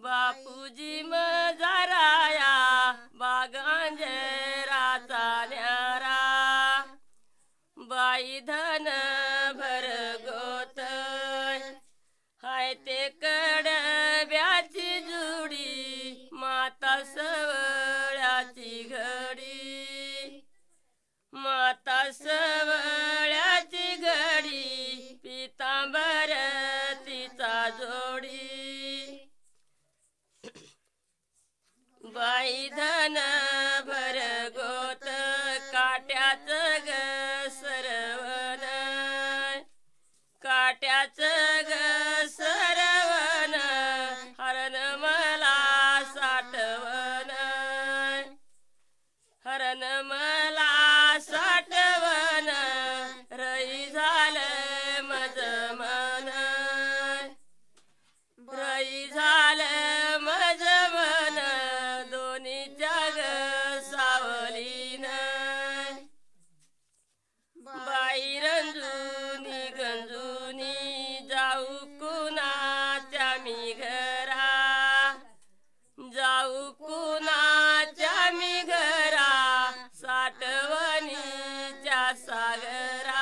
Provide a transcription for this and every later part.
बापूजी मजाराया बागांजराचा न्यारा बाई धन भर गोत हाय ते कडब्याची जुडी माता सवळ्याची घडी माता सवळ्याची घडी पितांबर तिचा जोडी बाई धन भर गोत काट्याचं ग सरवण काट्याचं ग सरवण हरण मला साठवण हरण मला साठवण रई झालं मज मन रई झालं मज मन दोन्हीच्या ग सावलीन बाई रंजुनी गंजुनी जाऊ कुणाच्या मी घरा जाऊ कुणाच्या मी घरा साठवणीच्या सागरा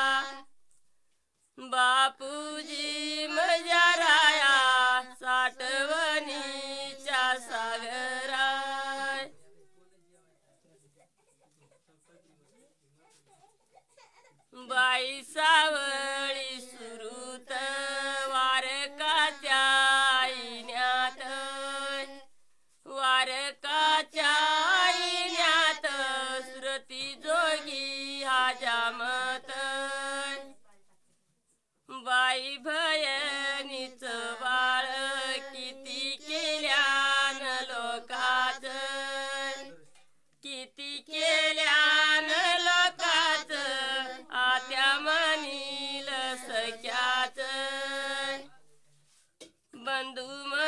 बापूजी मजाराया साठवणीच्या सागरा बाई सावळी सुरुत वारकाच्या आईन्यात वारकाच्या आईन्यात सुरती जोगी हाजामत बाई भयनीच बाळ किती केल्यान लोकाच किती केल्यान लोकाच आत्या म्हणील सख्याच बंधू